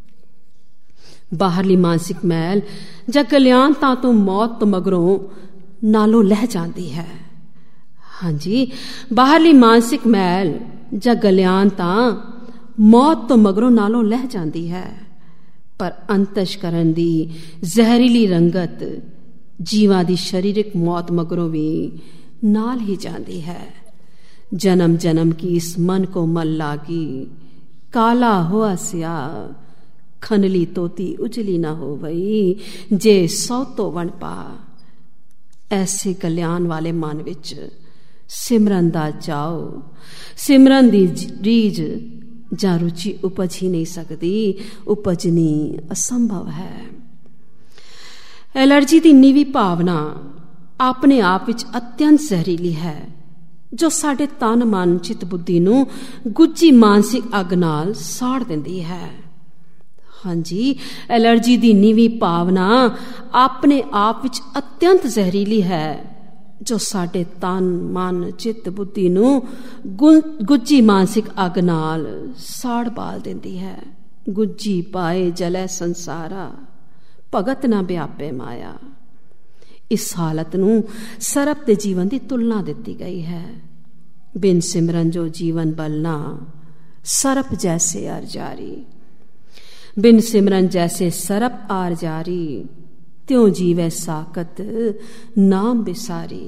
ਬਾਹਰਲੀ ਮਾਨਸਿਕ ਮੈਲ ਜਾਂ ਗਲਿਆਨਤਾ ਤੋਂ ਮੌਤ ਤੋਂ ਮਗਰੋਂ ਨਾਲੋਂ ਲਹਿ ਜਾਂਦੀ ਹੈ। ਹਾਂਜੀ, ਬਾਹਰਲੀ ਮਾਨਸਿਕ ਮੈਲ ਜਾਂ ਗਲਿਆਨਤਾ ਮੌਤ ਤੋਂ ਮਗਰੋਂ ਨਾਲੋਂ ਲਹਿ ਜਾਂਦੀ ਹੈ, ਪਰ ਅੰਤਸ਼ਕਰਨ ਦੀ ਜ਼ਹਿਰੀਲੀ ਰੰਗਤ ਜੀਵਾਂ ਦੀ ਸਰੀਰਕ ਮੌਤ ਮਗਰੋਂ ਵੀ ਨਾਲ ਹੀ ਜਾਂਦੀ ਹੈ। ਜਨਮ ਜਨਮ ਕੀ ਇਸ ਮਨ ਕੋ ਮਲ ਲਾਗੀ, ਕਾਲਾ ਹੋਆ ਸਿਆ ਖਨਲੀ ਤੋਤੀ ਉਜਲੀ ਨਾ ਹੋ ਵਈ, ਜੇ ਸੌ ਤੋਂ ਵਣ ਪਾ। ਐਸੇ ਕਲਿਆਣ ਵਾਲੇ ਮਨ ਵਿੱਚ ਸਿਮਰਨ ਦਾ ਚਾਓ, ਸਿਮਰਨ ਦੀ ਰੀਝ ਜਾਂ ਰੁਚੀ ਉਪਜ ਹੀ ਨਹੀਂ ਸਕਦੀ, ਉਪਜਣੀ ਅਸੰਭਵ ਹੈ। ਐਲਰਜੀ ਦੀ ਨੀਵੀਂ ਭਾਵਨਾ ਆਪਣੇ ਆਪ ਵਿੱਚ ਅਤਿਅੰਤ ਜ਼ਹਿਰੀਲੀ ਹੈ, ਜੋ ਸਾਡੇ ਤਨ, ਮਨ, ਚਿੱਤ, ਬੁੱਧੀ ਨੂੰ ਗੁੱਝੀ ਮਾਨਸਿਕ ਅੱਗ ਨਾਲ ਸਾੜ ਦਿੰਦੀ ਹੈ। ਹਾਂਜੀ, ਐਲਰਜੀ ਦੀ ਨੀਵੀਂ ਭਾਵਨਾ ਆਪਣੇ ਆਪ ਵਿੱਚ ਅਤਿਅੰਤ ਜ਼ਹਿਰੀਲੀ ਹੈ, ਜੋ ਸਾਡੇ ਤਨ, ਮਨ, ਚਿੱਤ, ਬੁੱਧੀ ਨੂੰ ਗੁੱਝੀ ਮਾਨਸਿਕ ਅੱਗ ਨਾਲ ਸਾੜ ਬਾਲ ਦਿੰਦੀ ਹੈ। ਗੁੱਝੀ ਪਾਏ ਜਲੇ ਸੰਸਾਰਾ, ਭਗਤ ਨਾ ਵਿਆਪੇ ਮਾਇਆ। ਇਸ ਹਾਲਤ ਨੂੰ ਸਰਪ ਦੇ ਜੀਵਨ ਦੀ ਤੁਲਨਾ ਦਿੱਤੀ ਗਈ ਹੈ। ਬਿਨ ਸਿਮਰਨ ਜੋ ਜੀਵਨ ਬਲਨਾ, ਸਰਪ ਜੈਸੇ ਅਰ ਜਾਰੀ। ਬਿਨ ਸਿਮਰਨ ਜੈਸੇ ਸਰਪ ਆਰ ਜਾਰੀ, त्यों जीवै साकत नाम बिसारी।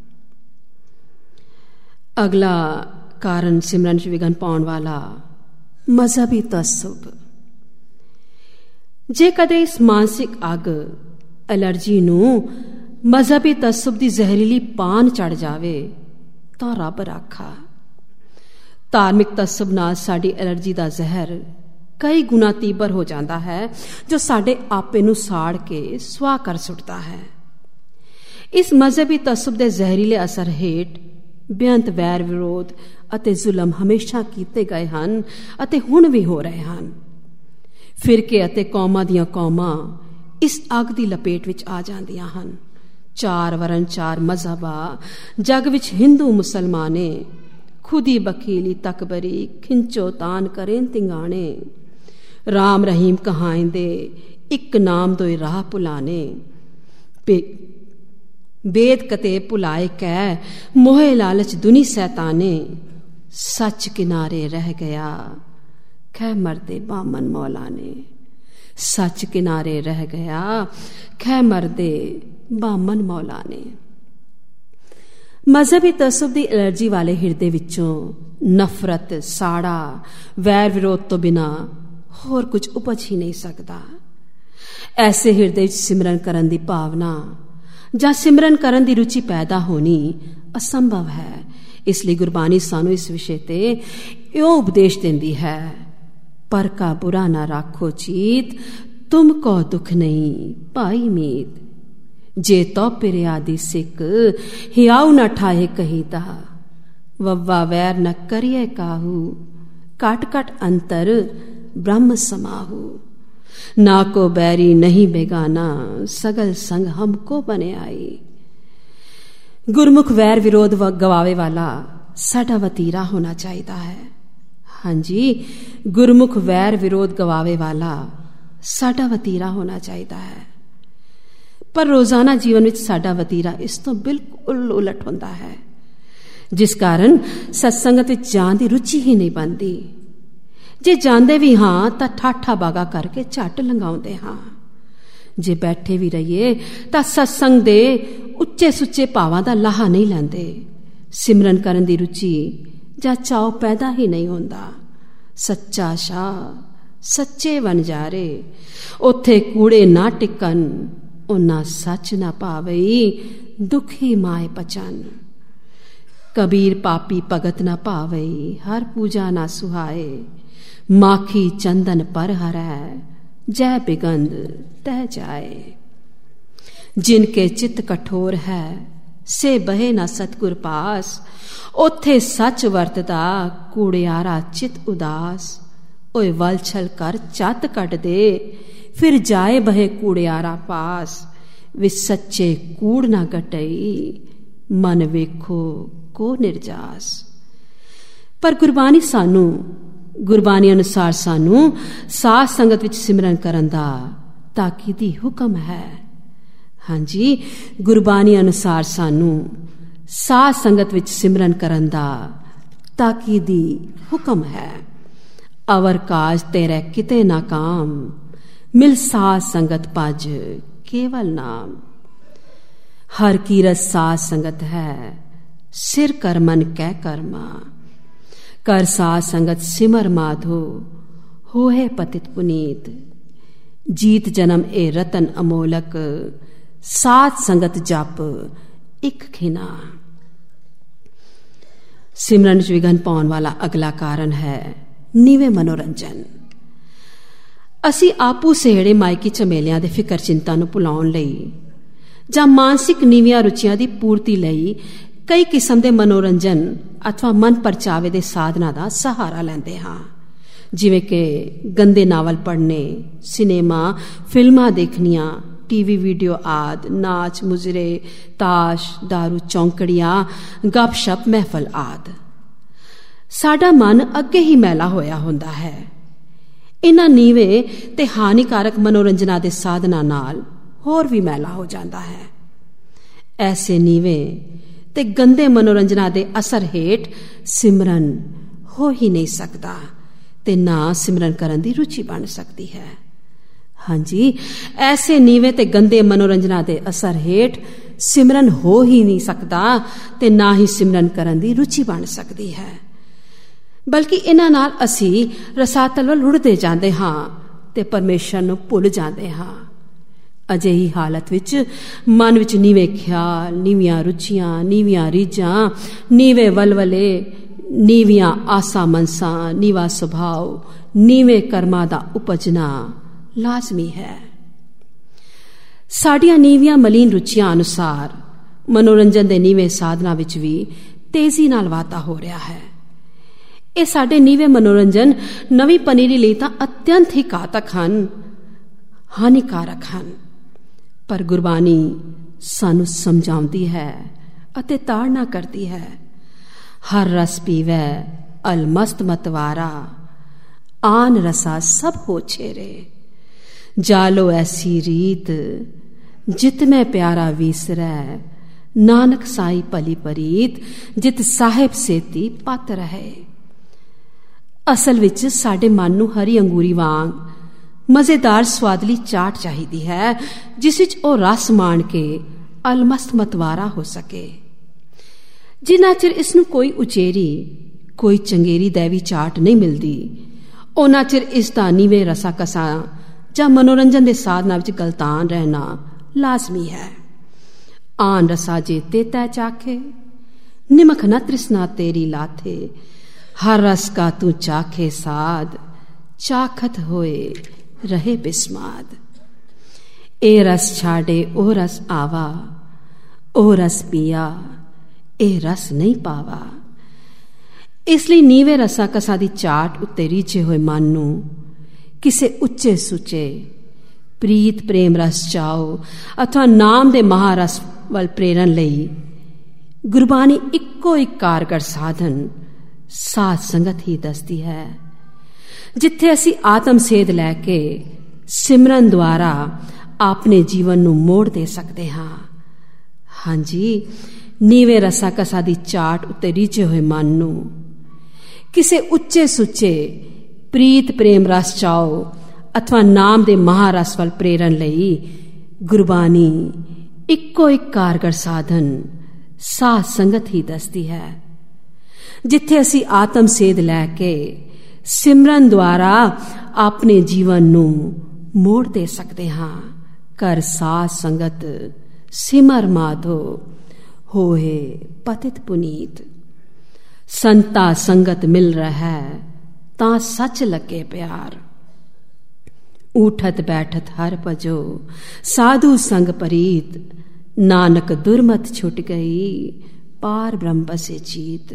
अगला कारण सिमरन च विघन पाउण वाला मजहबी तसुब। जे कदे इस मानसिक अग एलर्जी नूं मजहबी तसुब दी जहरीली पान चढ़ जावे तां रब राखा। धार्मिक तसुब नाल साडी एलर्जी दा जहर कई गुना तीबर हो जाता है, जो साडे आपे नूं साड़ के सुआह कर सुटता है। इस मजहबी तसुब दे जहरीले असर हेठ बेअंत वैर विरोध अते जुलम हमेशा कीते गए हन अते हुण भी हो रहे हन। फिरके अते कौमां दियां कौमां इस अग दी लपेट विच आ जांदियां हन। चार वरण चार मजहबा जग विच हिंदू मुसलमाने खुदी बखीली तकबरी खिंचो तान करें तिंगाणे। राम रहीम कहाइंदे इक नाम दोए राह भुलाने। बेद कते भुलाए कै मोहे लालच दुनी सैताने। सच किनारे रह गया कै मरदे बामन मौलाने। सच किनारे रह गया कै मरदे बामन मौलाने। मजहबी तसुब दी एलर्जी वाले हिरदे विचों नफरत, साड़ा, वैर विरोध तो बिना होर कुछ उपज ही नहीं सकता। ऐसे हिरदे विच सिमरन करन दी भावना जां सिमरन करन दी रुचि पैदा होनी असंभव है। इसलिए गुरबानी सानू इस विषय ते इहो उपदेश देंदी है, पर का बुरा ना राखो चीत, तुमको दुख नहीं पाई मीत। जे तो पिरे आदि सिक हियाऊ न ठाए कहीता। वव्वा वैर न करिए काहू, काट काट अंतर ब्रह्म समाहू। ना को बैरी नहीं बेगाना, सगल संग हमको बने आई। गुरमुख वैर विरोध व गवावे वाला साडा वतीरा होना चाहिए है। हाँ जी, गुरमुख वैर विरोध गवावे वाला साडा वतीरा होना चाहिए है। पर रोजाना जीवन विच साडा वतीरा इस तो बिल्कुल उलट होंदा है, जिस कारण सत्संगत विच जाण दी रुचि ही नहीं बनती। जे जांदे भी हाँ तां ठाठा बागा करके झट लंघाउंदे हाँ। जे बैठे भी रहिए तां सत्संग दे उच्चे सुच्चे भावां दा लाहा नहीं लैंदे। सिमरन करन दी रुचि जां चाव पैदा ही नहीं होंदा। सच्चा शाह सच्चे वनजारे, उथे कूड़े ना टिकन, उन्ना सच ना पावई, दुखी माए पचन। कबीर पापी भगत ना पावई, हर पूजा ना सुहाए। माखी चंदन पर हरै, जय बिगंद तह जाए। जिनके चित्त कठोर है, से बहे ना सतगुर पास। उथे सच वरतदा, कूड़ियारा चित उदास। ओए वल छल कर चत कट दे, फिर जाए बहे कूड़ियारा पास। वे सच्चे कूड़ ना गटई, मन वेखो को निर्जास। पर गुरबानी सानू गुरबानी अनुसार सानू साध संगत विच सिमरन करन दा ताकीदी हुक्म है। हाँ जी, गुरबानी अनुसार सानू साध संगत विच सिमरन करन दा ताकीदी हुक्म है। अवर काज तेरे किते ना काम, मिल साध संगत पज केवल नाम। हर कीरत साध संगत है, सिर कर मन कै कर्मा। कर साध संगत सिमर माधो, होए पतित पुनीत। जीत जन्म ए रतन अमोलक, साध संगत जप इक खिना। ਸਿਮਰਨ 'ਚ ਵਿਘਨ ਪਾਉਣ ਵਾਲਾ ਅਗਲਾ ਕਾਰਨ ਹੈ ਨੀਵੇਂ ਮਨੋਰੰਜਨ। ਅਸੀਂ ਆਪੂ ਸਹੇੜੇ ਮਾਇਕੀ ਝਮੇਲਿਆਂ ਦੇ ਫਿਕਰ ਚਿੰਤਾ ਨੂੰ ਭੁਲਾਉਣ ਲਈ ਜਾਂ ਮਾਨਸਿਕ ਨੀਵੀਆਂ ਰੁਚੀਆਂ ਦੀ ਪੂਰਤੀ ਲਈ ਕਈ ਕਿਸਮ ਦੇ ਮਨੋਰੰਜਨ ਅਥਵਾ ਮਨ ਪਰਚਾਵੇ ਦੇ ਸਾਧਨਾਂ ਦਾ ਸਹਾਰਾ ਲੈਂਦੇ ਹਾਂ, ਜਿਵੇਂ ਕਿ ਗੰਦੇ ਨਾਵਲ ਪੜ੍ਹਨੇ, ਸਿਨੇਮਾ ਫਿਲਮਾਂ ਦੇਖਣੀਆਂ, ਟੀਵੀ ਵੀਡੀਓ ਆਦਿ, ਨਾਚ ਮੁਜਰੇ, ਤਾਸ਼, ਦਾਰੂ ਚੌਂਕੜੀਆਂ, ਗੱਪ-ਸ਼ਪ ਮਹਿਫਲ ਆਦਿ। ਸਾਡਾ ਮਨ ਅੱਗੇ ਹੀ ਮੈਲਾ ਹੋਇਆ ਹੁੰਦਾ ਹੈ। ਇਹਨਾਂ ਨੀਵੇਂ ਤੇ ਹਾਨੀਕਾਰਕ ਮਨੋਰੰਜਨਾਂ ਦੇ ਸਾਧਨਾਂ ਨਾਲ ਹੋਰ ਵੀ ਮੈਲਾ ਹੋ ਜਾਂਦਾ ਹੈ। ਐਸੇ ਨੀਵੇਂ ਤੇ ਗੰਦੇ ਮਨੋਰੰਜਨਾਂ ਦੇ ਅਸਰ ਹੇਠ ਸਿਮਰਨ ਹੋ ਹੀ ਨਹੀਂ ਸਕਦਾ ਤੇ ਨਾ ਸਿਮਰਨ ਕਰਨ ਦੀ ਰੁਚੀ ਬਣ ਸਕਦੀ ਹੈ। ਹਾਂਜੀ, ਐਸੇ ਨੀਵੇਂ ਤੇ ਗੰਦੇ ਮਨੋਰੰਜਨਾਂ ਦੇ ਅਸਰ ਹੇਠ ਸਿਮਰਨ ਹੋ ਹੀ ਨਹੀਂ ਸਕਦਾ ਤੇ ਨਾ ਹੀ ਸਿਮਰਨ ਕਰਨ ਦੀ ਰੁਚੀ ਬਣ ਸਕਦੀ ਹੈ, ਬਲਕਿ ਇਹਨਾਂ ਨਾਲ ਅਸੀਂ ਰਸਾਤਲ ਵੱਲ ਰੁੜਦੇ ਜਾਂਦੇ ਹਾਂ ਤੇ ਪਰਮੇਸ਼ਰ ਨੂੰ ਭੁੱਲ ਜਾਂਦੇ ਹਾਂ। ਅਜਿਹੀ ਹਾਲਤ ਵਿੱਚ ਮਨ ਵਿੱਚ ਨੀਵੇਂ ਖਿਆਲ, ਨੀਵੀਆਂ ਰੁਚੀਆਂ, ਨੀਵੀਆਂ ਰੀਝਾਂ, ਨੀਵੇਂ ਵਲਵਲੇ, ਨੀਵੀਆਂ ਆਸਾਂ ਮਨਸਾਂ, ਨੀਵਾ ਸੁਭਾਅ, ਨੀਵੇਂ ਕਰਮਾਂ ਦਾ ਉਪਜਣਾ ਲਾਜ਼ਮੀ ਹੈ। ਸਾਡੀਆਂ ਨੀਵੀਆਂ ਮਲੀਨ ਰੁਚੀਆਂ ਅਨੁਸਾਰ ਮਨੋਰੰਜਨ ਦੇ ਨੀਵੇਂ ਸਾਧਨਾਂ ਵਿੱਚ ਵੀ ਤੇਜ਼ੀ ਨਾਲ ਵਾਧਾ ਹੋ ਰਿਹਾ ਹੈ। ਇਹ ਸਾਡੇ ਨੀਵੇਂ ਮਨੋਰੰਜਨ ਨਵੀਂ ਪਨੀਰੀ ਲਈ ਤਾਂ ਅਤਿਅੰਤ ਹੀ ਘਾਤਕ ਹਨ, ਹਾਨੀਕਾਰਕ ਹਨ, ਪਰ ਗੁਰਬਾਣੀ ਸਾਨੂੰ ਸਮਝਾਉਂਦੀ ਹੈ ਅਤੇ ਤਾੜਨਾ ਕਰਦੀ ਹੈ। ਹਰ ਰਸ ਪੀਵੈ ਅਲਮਸਤ ਮਤਵਾਰਾ, ਆਨ ਰਸਾ ਸਭ ਹੋ ਛੇਰੇ। ਜਾਲੋ ਐਸੀ ਰੀਤ ਜਿਤ ਮੈਂ ਪਿਆਰਾ ਵੀਸਰੈ, ਨਾਨਕ ਸਾਈ ਭਲੀ ਪਰੀਤ, ਜਿਤ ਸਾਹਿਬ ਸੇਤੀ ਪਤ ਰਹੇ। ਅਸਲ ਵਿੱਚ ਸਾਡੇ ਮਨ ਨੂੰ ਹਰੀ ਅੰਗੂਰੀ ਵਾਂਗ ਮਜ਼ੇਦਾਰ ਸਵਾਦਲੀ ਚਾਟ ਚਾਹੀਦੀ ਹੈ, ਜਿਸ ਵਿੱਚ ਉਹ ਰਸ ਮਾਣ ਕੇ ਅਲਮਸਤ ਮਤਵਾਰਾ ਹੋ ਸਕੇ। ਜਿੰਨਾ ਚਿਰ ਇਸ ਨੂੰ ਕੋਈ ਉਚੇਰੀ, ਕੋਈ ਚੰਗੇਰੀ ਦੈਵੀ ਚਾਟ ਨਹੀਂ ਮਿਲਦੀ, ਉਹਨਾਂ ਚਿਰ ਇਸ ਦਾ ਨੀਵੇਂ ਰਸਾ ਕਸਾ ਜਾਂ ਮਨੋਰੰਜਨ ਦੇ ਸਾਧਨਾਂ ਵਿੱਚ ਗਲਤਾਨ ਰਹਿਣਾ ਲਾਜ਼ਮੀ ਹੈ। ਆਨ ਰਸਾ ਜੇ ਤੇ ਤੈ ਚਾਖੇ, ਨਿਮਖ ਨ ਤ੍ਰਿਸ਼ਨਾ ਤੇਰੀ ਲਾਥੇ। ਹਰ ਰਸ ਕਾ ਤੂੰ ਚਾਖੇ ਸਾਧ, ਚਾਖਤ ਹੋਏ ਰਹੇ ਬਿਸਮਾਦ। ਇਹ ਰਸ ਛਾੜੇ ਉਹ ਰਸ ਆਵਾ, ਉਹ ਰਸ ਪੀਆ ਇਹ ਰਸ ਨਹੀਂ ਪਾਵਾ। ਇਸ ਲਈ ਨੀਵੇਂ ਰਸਾ ਕਸਾ ਦੀ ਚਾਟ ਉੱਤੇ ਰੀਝੇ ਹੋਏ ਮਨ ਨੂੰ ਕਿਸੇ ਉੱਚੇ ਸੁੱਚੇ ਪ੍ਰੀਤ ਪ੍ਰੇਮ ਰਸ ਚਾਓ ਅਥਵਾ ਨਾਮ ਦੇ ਮਹਾਰਸ ਵੱਲ ਪ੍ਰੇਰਨ ਲਈ ਗੁਰਬਾਣੀ ਇੱਕੋ ਇੱਕ ਕਾਰਗਰ ਸਾਧਨ ਸਾਧ ਸੰਗਤ ਹੀ ਦੱਸਦੀ ਹੈ, ਜਿੱਥੇ ਅਸੀਂ ਆਤਮ ਸੇਧ ਲੈ ਕੇ ਸਿਮਰਨ ਦੁਆਰਾ ਆਪਣੇ ਜੀਵਨ ਨੂੰ ਮੋੜ ਦੇ ਸਕਦੇ ਹਾਂ। ਹਾਂਜੀ, ਨੀਵੇਂ ਰਸਾ ਕਸਾ ਦੀ ਚਾਟ ਉੱਤੇ ਰੀਝੇ ਹੋਏ ਮਨ ਨੂੰ ਕਿਸੇ ਉੱਚੇ ਸੁੱਚੇ ਪ੍ਰੀਤ ਪ੍ਰੇਮ ਰਸ ਚਾਓ ਅਥਵਾ ਨਾਮ ਦੇ ਮਹਾਰਸ ਵੱਲ ਪ੍ਰੇਰਨ ਲਈ ਗੁਰਬਾਣੀ ਇੱਕੋ ਇੱਕ ਕਾਰਗਰ ਸਾਧਨ ਸਾਧ ਸੰਗਤ ਹੀ ਦੱਸਦੀ ਹੈ, ਜਿੱਥੇ ਅਸੀਂ ਆਤਮ ਸੇਧ ਲੈ ਕੇ ਸਿਮਰਨ ਦੁਆਰਾ ਆਪਣੇ ਜੀਵਨ ਨੂੰ ਮੋੜ ਦੇ ਸਕਦੇ ਹਾਂ। ਕਰ ਸਾਧ ਸੰਗਤ ਸਿਮਰ ਮਾਧੋ, ਹੋਏ ਪਤਿਤ ਪੁਨੀਤ। ਸੰਤਾ ਸੰਗਤ ਮਿਲ ਰਹਾ ਤਾਂ ਸੱਚ ਲੱਗੇ ਪਿਆਰ। ਊਠਤ ਬੈਠਤ ਹਰ ਭਜੋ, ਸਾਧੂ ਸੰਗ ਪਰੀਤ। ਨਾਨਕ ਦੁਰਮਤ ਛੁਟ ਗਈ, ਪਾਰ ਬ੍ਰਹਮ ਬਸੇ ਚੀਤ।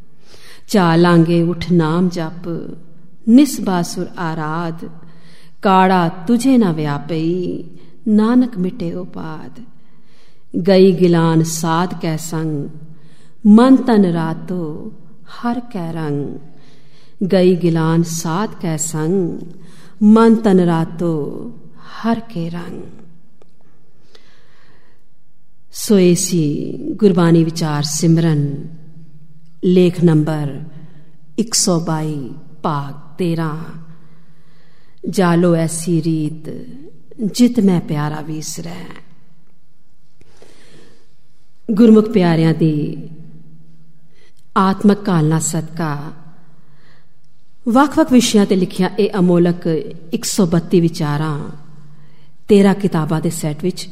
ਚਾਲਾਂਗੇ ਉਠ ਨਾਮ ਜਪ, ਨਿਸਬਾਸੁਰ ਆਰਾਧ। ਕਾੜਾ ਤੁਝੇ ਨਾ ਵਿਆਪਈ, ਨਾਨਕ ਮਿਟੇ ਉਪਾਦ। ਗਈ ਗਿਲਾਨ ਸਾਧ ਕੈ ਸੰਗ, ਮਨ ਤਨ ਰਾਤੋ ਹਰ ਕੈ ਰੰਗ। ਗਈ ਗਿਲਾਨ ਸਾਧ ਕੈ ਸੰਗ, ਮਨ ਤਨ ਰਾਤੋ ਹਰ ਕੇ ਰੰਗ। ਸੋਏ ਸੀ ਗੁਰਬਾਣੀ ਵਿਚਾਰ ਸਿਮਰਨ, ਲੇਖ ਨੰਬਰ ਇੱਕ ਸੌ ਬਾਈ, ਭਾਗ ਤੇਰਾਂ। ਜਾਲੋ ਐਸੀ ਰੀਤ ਜਿਤ ਮੈਂ ਪਿਆਰਾ ਵੀਸਰੈ। ਗੁਰਮੁਖ ਪਿਆਰਿਆਂ ਦੀ ਆਤਮਕ ਕਾਲਨਾ ਸਦਕਾ ਵੱਖ-ਵੱਖ ਵਿਸ਼ਿਆਂ ਤੇ ਲਿਖਿਆ ਇਹ ਅਮੋਲਕ ਇੱਕ ਸੌ ਬੱਤੀ ਵਿਚਾਰਾਂ ਤੇਰਾਂ ਕਿਤਾਬਾਂ ਦੇ ਸੈੱਟ ਵਿੱਚ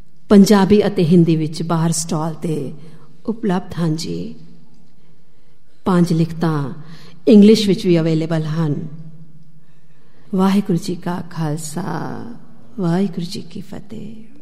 ਪੰਜਾਬੀ ਅਤੇ ਹਿੰਦੀ ਵਿੱਚ ਬਾਹਰ ਸਟਾਲ ਤੇ ਉਪਲਬਧ ਹਨ ਜੀ। ਪੰਜ ਲਿਖਤਾਂ ਇੰਗਲਿਸ਼ ਵਿੱਚ ਵੀ ਅਵੇਲੇਬਲ ਹਨ। ਵਾਹਿਗੁਰੂ ਜੀ ਕਾ ਖਾਲਸਾ, ਵਾਹਿਗੁਰੂ ਜੀ ਕੀ ਫਤਿਹ।